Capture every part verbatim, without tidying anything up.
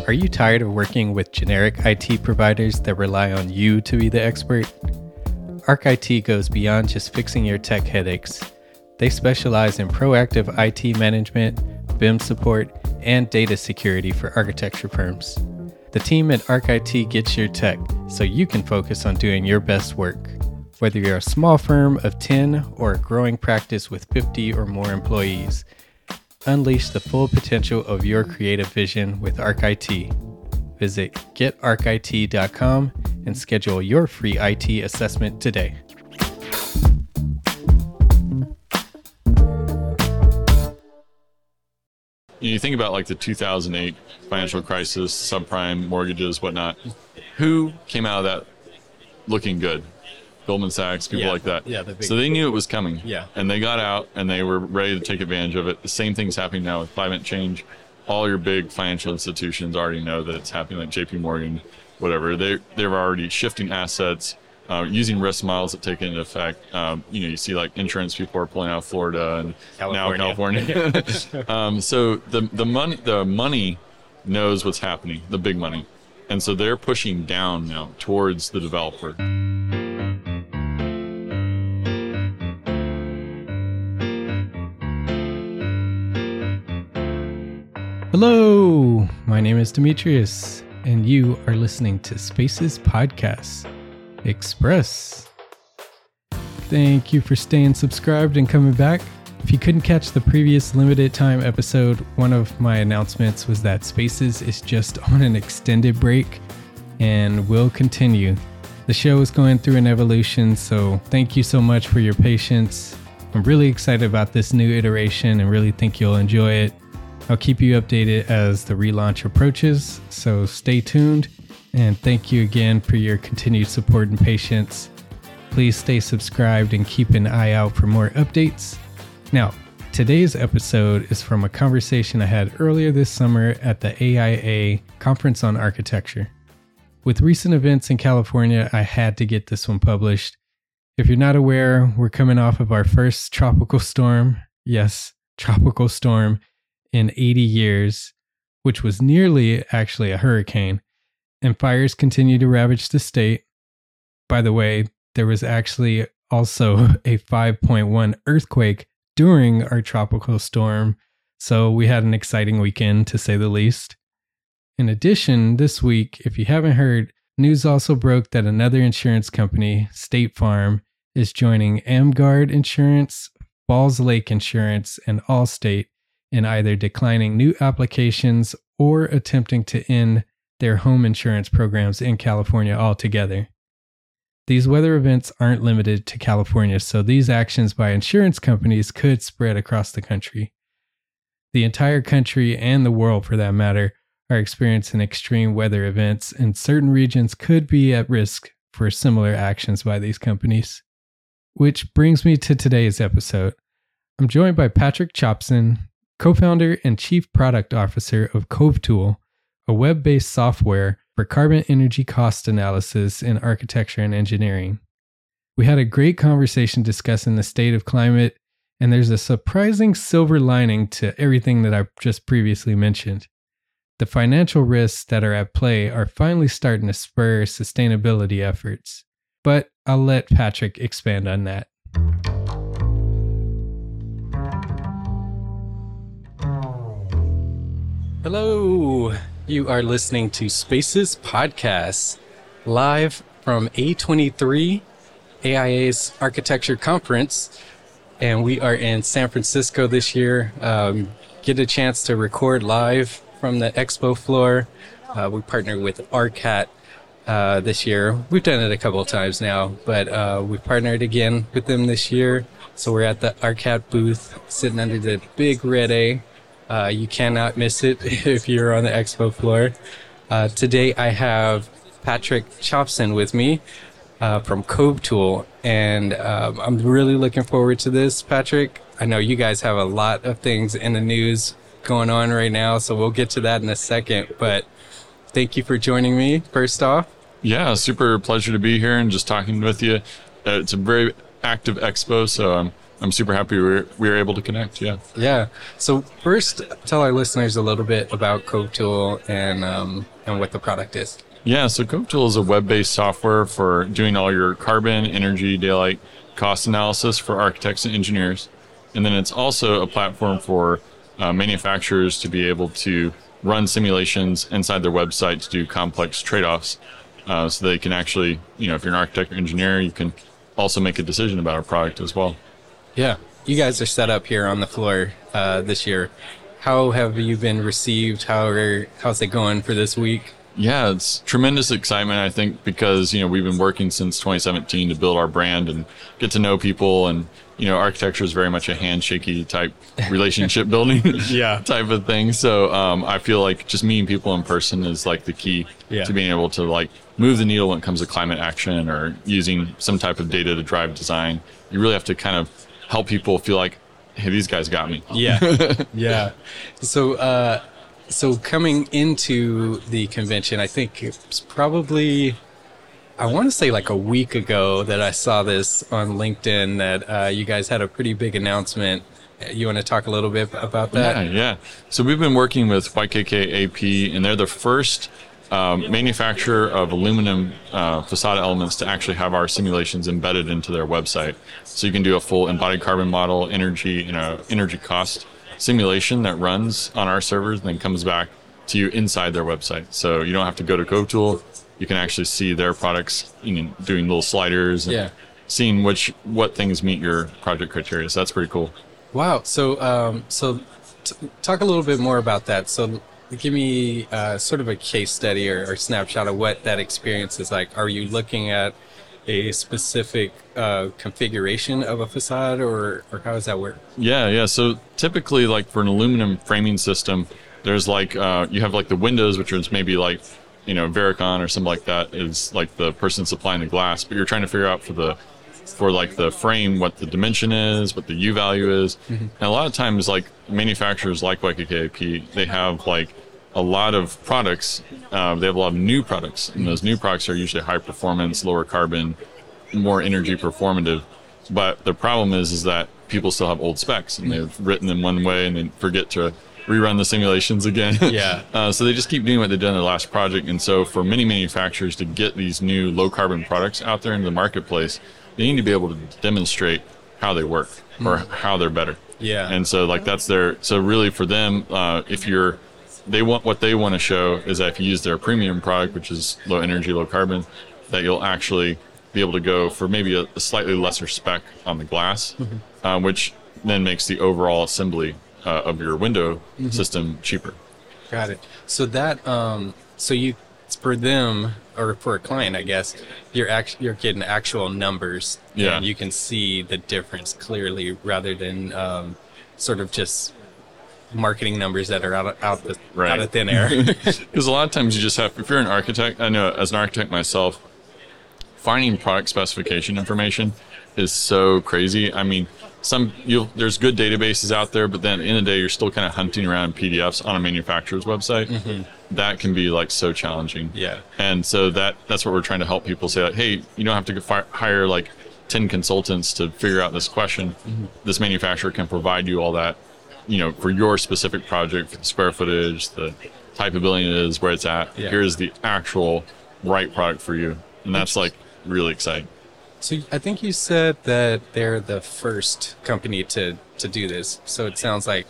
Are you tired of working with generic I T providers that rely on you to be the expert? Arc I T goes beyond just fixing your tech headaches. They specialize in proactive I T management, B I M support, and data security for architecture firms. The team at Arc I T gets your tech so you can focus on doing your best work. Whether you're a small firm of ten or a growing practice with fifty or more employees, unleash the full potential of your creative vision with Arc I T. Visit get arc I T dot com and schedule your free I T assessment today. You think about like the two thousand eight financial crisis, subprime mortgages, whatnot. Who came out of that looking good? Goldman Sachs, people Yeah. like that. Yeah, the big- so they knew it was coming. Yeah. And they got out and they were ready to take advantage of it. The same thing's happening now with climate change. All your big financial institutions already know that it's happening, like J P Morgan, whatever. They, they're already shifting assets, uh, using risk models that take into effect. Um, you know, you see like insurance people are pulling out of Florida and California. now California. um, so the, the money, the money knows what's happening, the big money. And so they're pushing down now towards the developer. Hello, my name is Demetrius, and you are listening to Spaces Podcast Express. Thank you for staying subscribed and coming back. If you couldn't catch the previous limited time episode, one of my announcements was that Spaces is just on an extended break and will continue. The show is going through an evolution, so thank you so much for your patience. I'm really excited about this new iteration and really think you'll enjoy it. I'll keep you updated as the relaunch approaches, so stay tuned, and thank you again for your continued support and patience. Please stay subscribed and keep an eye out for more updates. Now, today's episode is from a conversation I had earlier this summer at the A I A Conference on Architecture. With recent events in California, I had to get this one published. If you're not aware, we're coming off of our first tropical storm. Yes, tropical storm. In eighty years, which was nearly actually a hurricane, and fires continue to ravage the state. By the way, there was actually also a five point one earthquake during our tropical storm, so we had an exciting weekend to say the least. In addition, this week, if you haven't heard, news also broke that another insurance company, State Farm, is joining AmGuard Insurance, Falls Lake Insurance, and Allstate in either declining new applications or attempting to end their home insurance programs in California altogether. These weather events aren't limited to California, so these actions by insurance companies could spread across the country. The entire country, and the world for that matter, are experiencing extreme weather events, and certain regions could be at risk for similar actions by these companies. Which brings me to today's episode. I'm joined by Patrick Chopson, co-founder and chief product officer of CoveTool, a web-based software for carbon energy cost analysis in architecture and engineering. We had a great conversation discussing the state of climate, and there's a surprising silver lining to everything that I just previously mentioned. The financial risks that are at play are finally starting to spur sustainability efforts. But I'll let Patrick expand on that. Hello, you are listening to Spaces Podcast, live from A twenty-three, A I A's Architecture Conference, and we are in San Francisco this year. Um, get a chance to record live from the expo floor. Uh, we partnered with ARCAT uh, this year. We've done it a couple of times now, but uh, we partnered again with them this year. So we're at the ARCAT booth, sitting under the big red A. Uh, you cannot miss it if you're on the expo floor. Uh, today I have Patrick Chopson with me uh, from CoveTool, and um, I'm really looking forward to this, Patrick. I know you guys have a lot of things in the news going on right now, so we'll get to that in a second, but thank you for joining me, first off. Yeah, super pleasure to be here and just talking with you. Uh, it's a very active expo, so I'm I'm super happy we were, we were able to connect. Yeah. Yeah. So first, tell our listeners a little bit about CopeTool and um, and what the product is. Yeah. So CopeTool is a web-based software for doing all your carbon, energy, daylight, cost analysis for architects and engineers. And then it's also a platform for uh, manufacturers to be able to run simulations inside their website to do complex trade-offs. Uh, so they can actually, you know, if you're an architect or engineer, you can also make a decision about a product as well. Yeah. You guys are set up here on the floor uh, this year. How have you been received? How are, how's it going for this week? Yeah, it's tremendous excitement, I think, because, you know, we've been working since twenty seventeen to build our brand and get to know people. And, you know, architecture is very much a handshaky type relationship building yeah. type of thing. So um, I feel like just meeting people in person is like the key yeah. to being able to like move the needle when it comes to climate action or using some type of data to drive design. You really have to kind of help people feel like, hey, these guys got me. Yeah. yeah. So, uh, so coming into the convention, I think it's probably, I want to say like a week ago that I saw this on LinkedIn that uh, you guys had a pretty big announcement. You want to talk a little bit about that? Yeah, yeah. So we've been working with Y K K A P, and they're the first um, manufacturer of aluminum uh, facade elements to actually have our simulations embedded into their website. So you can do a full embodied carbon model, energy, you know, energy cost simulation that runs on our servers and then comes back to you inside their website. So you don't have to go to CopeTool. You can actually see their products, you know, doing little sliders and yeah. seeing which what things meet your project criteria. So that's pretty cool. Wow. So, um, so t- talk a little bit more about that. So give me uh, sort of a case study or, or snapshot of what that experience is like. Are you looking at a specific uh, configuration of a facade, or, or how does that work? Yeah, yeah. So typically, like for an aluminum framing system, there's like, uh, you have like the windows, which is maybe like, you know, Vericon or something like that is like the person supplying the glass, but you're trying to figure out for the, for like the frame, what the dimension is, what the U value is. Mm-hmm. And a lot of times like manufacturers like Y K K A P, they have like a lot of products. Uh, they have a lot of new products, and those new products are usually high performance, lower carbon, more energy performative. But the problem is, is that people still have old specs, and they've written them one way and then forget to rerun the simulations again. Yeah. uh, so they just keep doing what they did in their last project. And so for many manufacturers to get these new low carbon products out there in the marketplace, they need to be able to demonstrate how they work or mm. how they're better. Yeah. And so like that's their, so really for them, uh, if you're, they want, what they want to show is that if you use their premium product, which is low energy, low carbon, that you'll actually be able to go for maybe a, a slightly lesser spec on the glass, mm-hmm. uh, which then makes the overall assembly uh, of your window mm-hmm. system cheaper. Got it. So that, um, so you, for them, or for a client, I guess, you're act- you're getting actual numbers, yeah. and you can see the difference clearly, rather than um, sort of just marketing numbers that are out of, out, the, right. out of thin air. Because a lot of times you just have, if you're an architect, I know as an architect myself, finding product specification information is so crazy. I mean, some you'll, there's good databases out there, but then in the day you're still kind of hunting around P D Fs on a manufacturer's website. Mm-hmm. That can be like so challenging. Yeah. And so that that's what we're trying to help people say, like, hey, you don't have to fi- hire like ten consultants to figure out this question. Mm-hmm. This manufacturer can provide you all that, you know, for your specific project, for the square footage, the type of building it is, where it's at. Yeah. Here's the actual right product for you. And that's like really exciting. So I think you said that they're the first company to, to do this. So it sounds like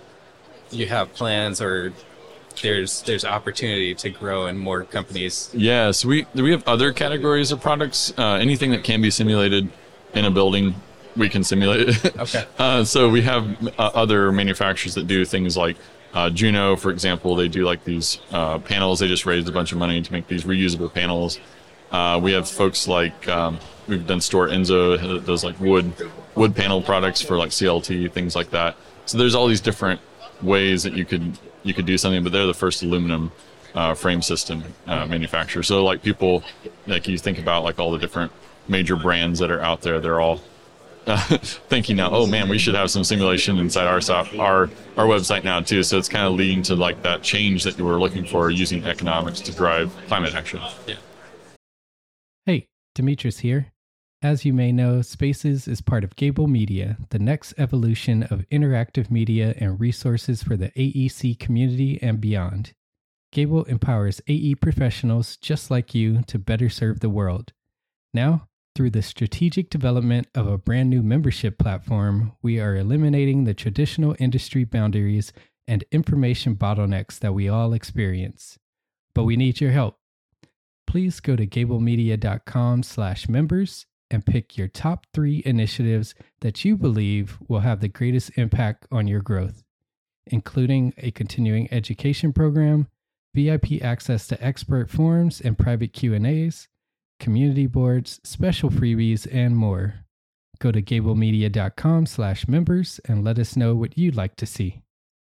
you have plans, or there's there's opportunity to grow in more companies. Yeah, so we we have other categories of products. Uh, anything that can be simulated in a building, we can simulate it. Okay. uh, so we have uh, other manufacturers that do things like uh, Juno, for example. They do like these uh, panels. They just raised a bunch of money to make these reusable panels. Uh, we have folks like, um, we've done Store Enzo that does like wood wood panel products for like C L T, things like that. So there's all these different ways that you could you could do something, but they're the first aluminum uh, frame system uh, manufacturer. So like people, like you think about like all the different major brands that are out there, they're all uh, thinking now, oh man, we should have some simulation inside our soft, our our website now too. So it's kind of leading to like that change that you were looking for, using economics to drive climate action. Yeah. Hey, Demetrius here. As you may know, Spaces is part of Gable Media, the next evolution of interactive media and resources for the A E C community and beyond. Gable empowers A E professionals just like you to better serve the world. Now, through the strategic development of a brand new membership platform, we are eliminating the traditional industry boundaries and information bottlenecks that we all experience. But we need your help. Please go to gablemedia.com slash members and pick your top three initiatives that you believe will have the greatest impact on your growth, including a continuing education program, V I P access to expert forums and private Q and A's, community boards, special freebies, and more. Go to gablemedia.com slash members and let us know what you'd like to see.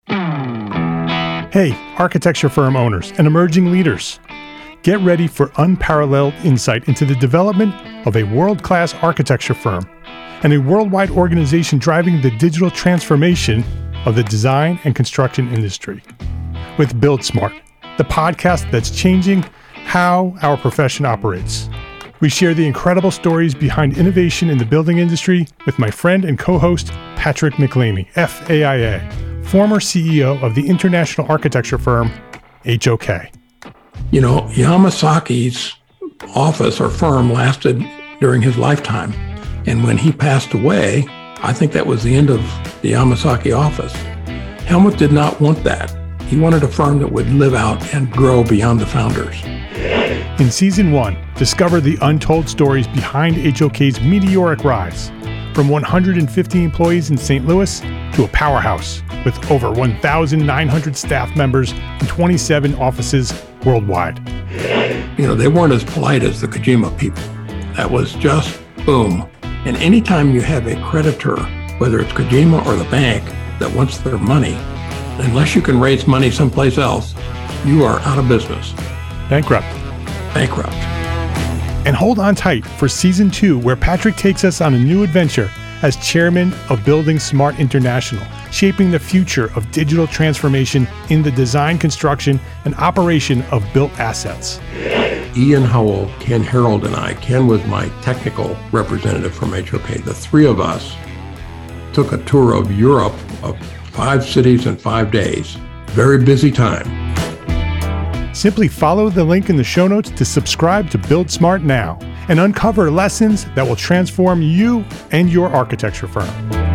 Hey, architecture firm owners and emerging leaders. Get ready for unparalleled insight into the development of a world-class architecture firm and a worldwide organization driving the digital transformation of the design and construction industry. With Build Smart, the podcast that's changing how our profession operates. We share the incredible stories behind innovation in the building industry with my friend and co-host, Patrick McLamey, F A I A, former C E O of the international architecture firm, H O K. You know, Yamasaki's office or firm lasted during his lifetime. And when he passed away, I think that was the end of the Yamasaki office. Helmut did not want that. He wanted a firm that would live out and grow beyond the founders. In season one, discover the untold stories behind H O K's meteoric rise, from one hundred fifty employees in Saint Louis to a powerhouse with over one thousand nine hundred staff members and twenty-seven offices worldwide. You know, they weren't as polite as the Kojima people. That was just boom. And anytime you have a creditor, whether it's Kojima or the bank, that wants their money, unless you can raise money someplace else, you are out of business. Bankrupt. Bankrupt. And hold on tight for season two, where Patrick takes us on a new adventure as chairman of Building Smart International, shaping the future of digital transformation in the design, construction, and operation of built assets. Ian Howell, Ken Harold, and I, Ken was my technical representative from H O K. The three of us took a tour of Europe of five cities in five days. Very busy time. Simply follow the link in the show notes to subscribe to Build Smart now and uncover lessons that will transform you and your architecture firm.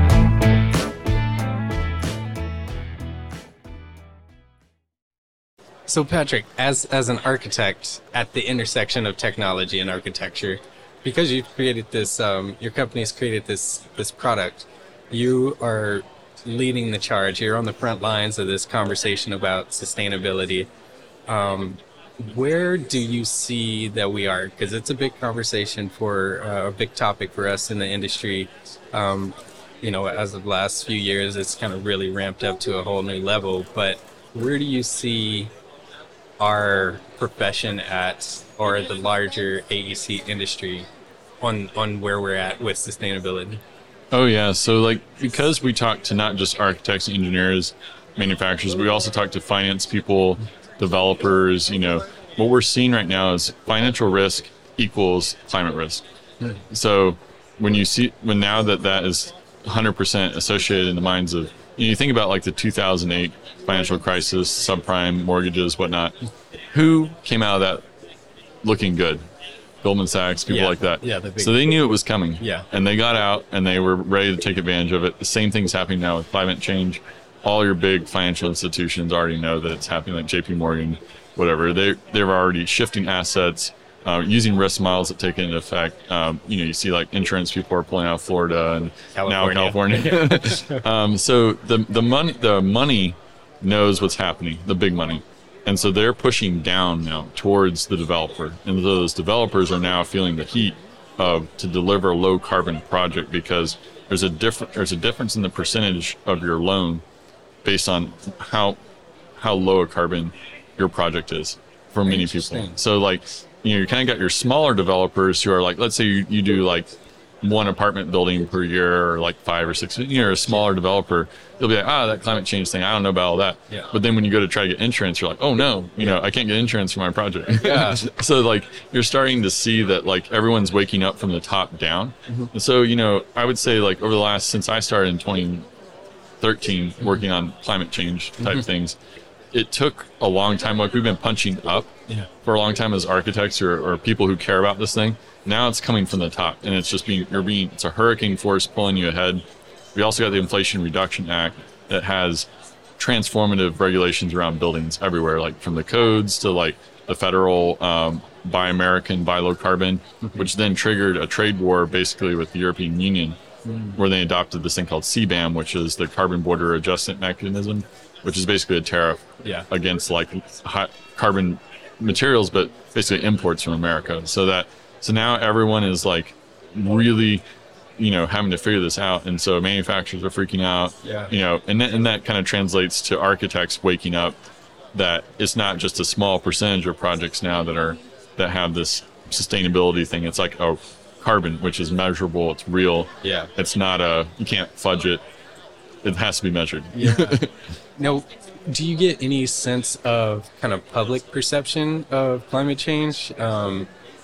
So Patrick, as as an architect at the intersection of technology and architecture, because you've created this, um, your company's created this this product, you are leading the charge. You're on the front lines of this conversation about sustainability. Um, where do you see that we are? Because it's a big conversation for uh, a big topic for us in the industry. Um, you know, as of the last few years, it's kind of really ramped up to a whole new level. But where do you see our profession at, or the larger A E C industry on, on where we're at with sustainability? Oh yeah, so like, because we talk to not just architects, engineers, manufacturers, we also talk to finance people, developers. You know, what we're seeing right now is financial risk equals climate risk. Mm. So when you see, when now that that is one hundred percent associated in the minds of, you know, you think about like the two thousand eight financial crisis, subprime mortgages, whatnot, who came out of that looking good? Goldman Sachs, people yeah. like that. Yeah, the big so they knew it was coming. Yeah. And they got out and they were ready to take advantage of it. The same thing's happening now with climate change. All your big financial institutions already know that it's happening, like J P Morgan, whatever. They, they're already shifting assets, uh, using risk models that take into effect. Um, you know, you see like insurance people are pulling out of Florida and California. now California. um, so the, the money, the money knows what's happening, the big money. And so they're pushing down now towards the developer. And those developers are now feeling the heat of to deliver a low carbon project, because there's a different there's a difference in the percentage of your loan based on how how low a carbon your project is for many people. So like, you know, you kind of got your smaller developers who are like, let's say you, you do like one apartment building per year, or like five or six, you're a smaller developer, you'll be like, ah, that climate change thing, I don't know about all that. Yeah. But then when you go to try to get insurance, you're like, oh no, you know, I can't get insurance for my project. Yeah. So like you're starting to see that like everyone's waking up from the top down. Mm-hmm. And so, you know, I would say like over the last, since I started in twenty thirteen mm-hmm. working on climate change type mm-hmm. things, it took a long time. Like we've been punching up yeah. for a long time as architects or, or people who care about this thing. Now it's coming from the top, and it's just being, you're being, it's a hurricane force pulling you ahead. We also got the Inflation Reduction Act that has transformative regulations around buildings everywhere, like from the codes to like the federal um, Buy American, Buy Low Carbon, mm-hmm. which then triggered a trade war basically with the European Union, mm. where they adopted this thing called C B A M, which is the Carbon Border Adjustment Mechanism, which is basically a tariff yeah. against like hot carbon materials, but basically imports from America. So that So now everyone is like really, you know, having to figure this out. And so manufacturers are freaking out, yeah. you know, and that, and that kind of translates to architects waking up that it's not just a small percentage of projects now that are, that have this sustainability thing. It's like, oh, carbon, which is measurable. It's real. Yeah. It's not a, you can't fudge it. It has to be measured. Yeah. Now, do you get any sense of kind of public perception of climate change? Um,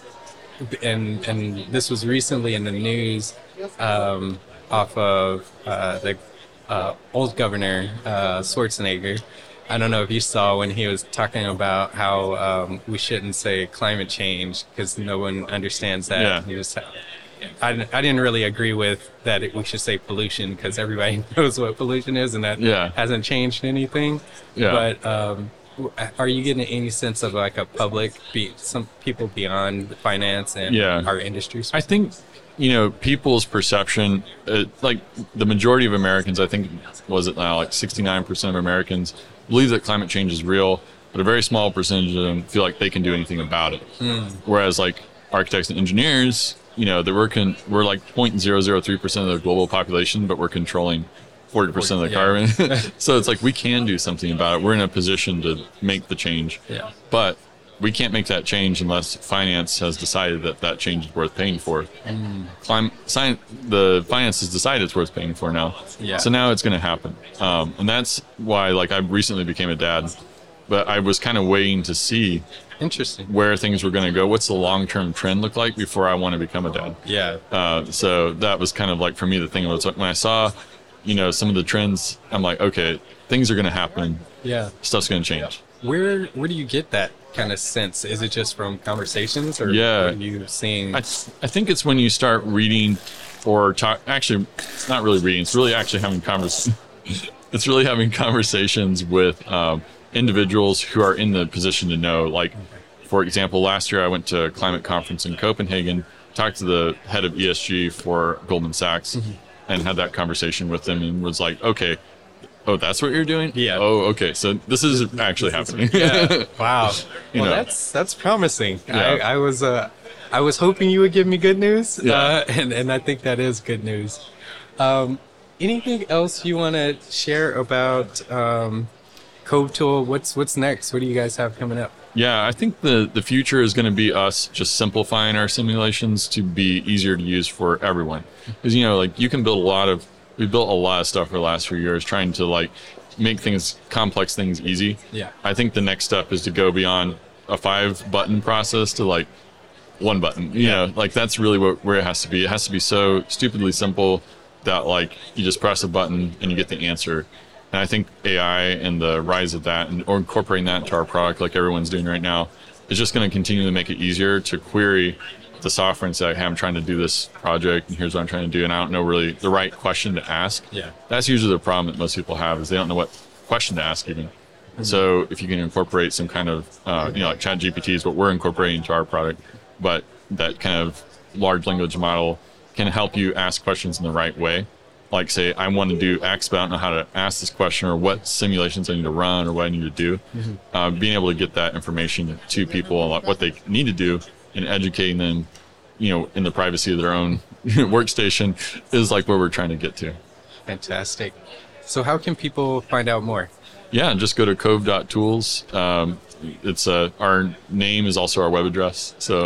And and this was recently in the news um, off of uh, the uh, old governor, uh, Schwarzenegger. I don't know if you saw when he was talking about how um, we shouldn't say climate change because no one understands that. Yeah. He was, I, I didn't really agree with that it, we should say pollution because everybody knows what pollution is and that yeah. hasn't changed anything. Yeah. But um, are you getting any sense of like a public, be some people beyond finance and yeah. our industries? I think, you know, people's perception, uh, like the majority of Americans, I think, was it now like sixty-nine percent of Americans believe that climate change is real, but a very small percentage of them feel like they can do anything about it. Mm. Whereas like architects and engineers, you know, that we're con- we're like zero point zero zero three percent of the global population, but we're controlling forty percent of the yeah. carbon. So it's like we can do something about it. We're in a position to make the change. Yeah. But we can't make that change unless finance has decided that that change is worth paying for. Mm. Clim- science, the finance has decided it's worth paying for now. Yeah. So now it's going to happen. Um, and that's why, like, I recently became a dad, but I was kind of waiting to see Interesting. where things were going to go. What's the long-term trend look like before I want to become a dad? Yeah. Uh, so that was kind of like, for me, the thing was when I saw, you know, some of the trends, I'm like, okay, things are going to happen. Yeah. Stuff's going to change. Where where do you get that kind of sense? Is it just from conversations or yeah. are you seeing? I, I think it's when you start reading or talk, actually, it's not really reading, it's really actually having convers. It's really having conversations with um, individuals who are in the position to know. Like, for example, last year I went to a climate conference in Copenhagen, talked to the head of E S G for Goldman Sachs, mm-hmm. and had that conversation with them and was like, okay, oh, that's what you're doing? Yeah. Oh, okay. So this is actually happening. Yeah. Wow. You well, know. that's that's promising. Yeah. I, I was uh, I was hoping you would give me good news. Yeah. Uh, and and I think that is good news. Um, anything else you want to share about um, Cove Tool? What's what's next? What do you guys have coming up? Yeah, I think the, the future is going to be us just simplifying our simulations to be easier to use for everyone. Because, you know, like you can build a lot of, we built a lot of stuff for the last few years trying to like make things, complex things easy. Yeah. I think the next step is to go beyond a five button process to like one button. You Yeah. know, like that's really what, where it has to be. It has to be so stupidly simple that like you just press a button and you get the answer. And I think A I and the rise of that and or incorporating that into our product like everyone's doing right now is just going to continue to make it easier to query the software and say, hey, I'm trying to do this project and here's what I'm trying to do. And I don't know really the right question to ask. Yeah. That's usually the problem that most people have is they don't know what question to ask even. Mm-hmm. So if you can incorporate some kind of, uh, you know, like ChatGPT is what we're incorporating into our product, but that kind of large language model can help you ask questions in the right way. Like say, I want to do X, but I don't know how to ask this question or what simulations I need to run or what I need to do. Mm-hmm. Uh, being able to get that information to people and what they need to do and educating them, you know, in the privacy of their own workstation is like where we're trying to get to. Fantastic. So how can people find out more? Yeah, just go to cove dot tools. Um, it's uh, our name is also our web address. So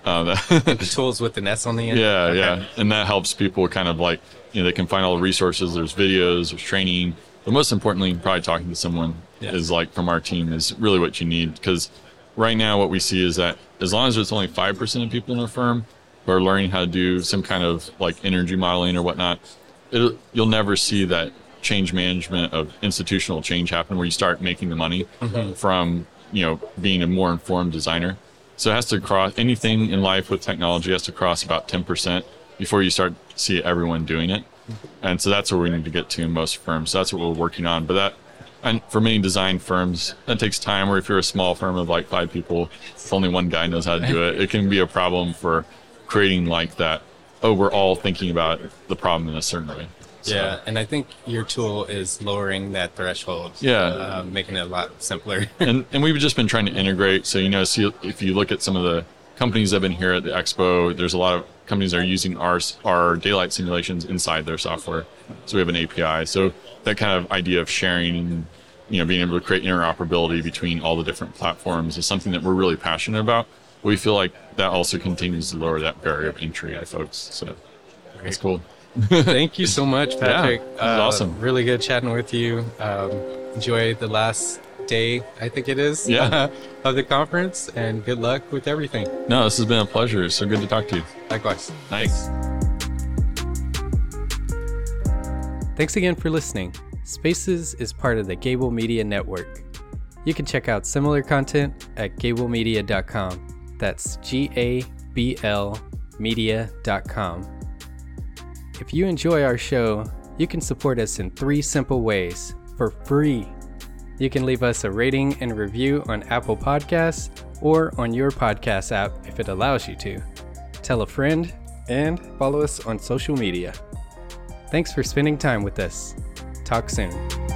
Uh, that The tools with an S on the end? Yeah, Okay. yeah. And that helps people kind of like, you know, they can find all the resources. There's videos, there's training. But most importantly, probably talking to someone Yeah. is like from our team is really what you need. Because right now what we see is that as long as there's only five percent of people in a firm who are learning how to do some kind of like energy modeling or whatnot, it'll, you'll never see that change management of institutional change happen where you start making the money mm-hmm. from, you know, being a more informed designer. So it has to cross, anything in life with technology has to cross about ten percent before you start to see everyone doing it. And so that's where we need to get to in most firms. So that's what we're working on. But that, and for many design firms, that takes time. Or if you're a small firm of like five people, if only one guy knows how to do it, it can be a problem for creating like that. Oh, we're all thinking about the problem in a certain way. So, yeah, and I think your tool is lowering that threshold. Yeah. Uh, making it a lot simpler. and and we've just been trying to integrate. So, you know, see, if you look at some of the companies that have been here at the expo, there's a lot of companies that are using our, our daylight simulations inside their software. So we have an A P I. So that kind of idea of sharing and, you know, being able to create interoperability between all the different platforms is something that we're really passionate about. We feel like that also continues to lower that barrier of entry to folks. So that's cool. Thank you so much, Patrick. Yeah, that was awesome. Really good chatting with you. Um, enjoy the last day, I think it is, yeah. of the conference, and good luck with everything. No, this has been a pleasure. It's so good to talk to you. Likewise. Nice. Thanks again for listening. Spaces is part of the Gable Media Network. You can check out similar content at gable media dot com. That's G A B L media dot com. If you enjoy our show, you can support us in three simple ways for free. You can leave us a rating and review on Apple Podcasts or on your podcast app if it allows you to. Tell a friend and follow us on social media. Thanks for spending time with us. Talk soon.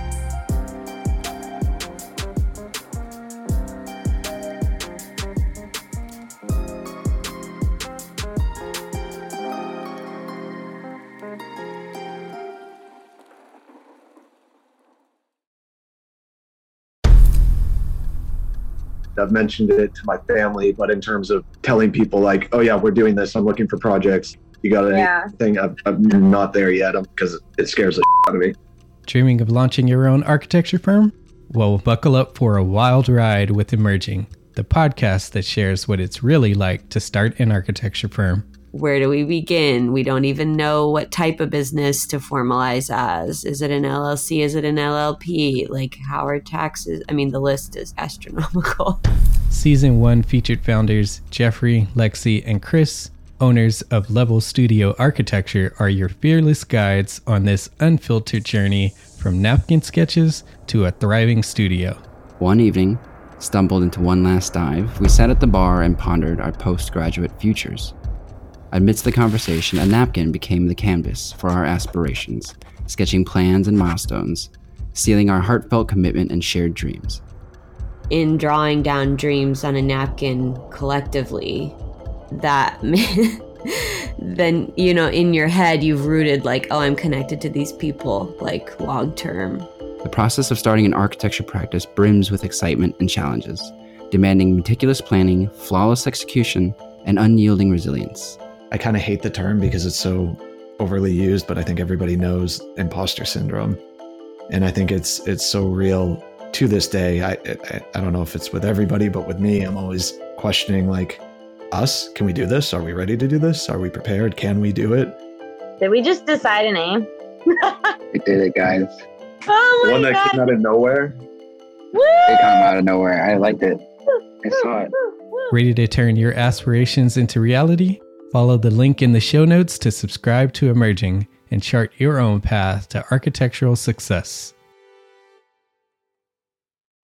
I've mentioned it to my family, but in terms of telling people like, oh yeah, we're doing this, I'm looking for projects, you got Yeah. anything, I'm, I'm not there yet because it scares the shit out of me. Dreaming of launching your own architecture firm? Well, buckle up for a wild ride with Emerging, the podcast that shares what it's really like to start an architecture firm. Where do we begin? We don't even know what type of business to formalize as. Is it an L L C? Is it an L L P? Like, how are taxes? I mean, the list is astronomical. Season one featured founders Jeffrey, Lexi, and Chris, owners of Level Studio Architecture, are your fearless guides on this unfiltered journey from napkin sketches to a thriving studio. One evening, stumbled into one last dive, we sat at the bar and pondered our postgraduate futures. Amidst the conversation, a napkin became the canvas for our aspirations, sketching plans and milestones, sealing our heartfelt commitment and shared dreams. In drawing down dreams on a napkin collectively, that then, you know, in your head, you've rooted like, oh, I'm connected to these people, like long term. The process of starting an architecture practice brims with excitement and challenges, demanding meticulous planning, flawless execution, and unyielding resilience. I kind of hate the term because it's so overly used, but I think everybody knows imposter syndrome. And I think it's it's so real to this day. I, I I don't know if it's with everybody, but with me, I'm always questioning like, us, can we do this? Are we ready to do this? Are we prepared? Can we do it? Did we just decide a name? We did it, guys. Oh my One that God. came out of nowhere. Woo! It came out of nowhere. I liked it. I saw it. Ready to turn your aspirations into reality? Follow the link in the show notes to subscribe to Emerging and chart your own path to architectural success.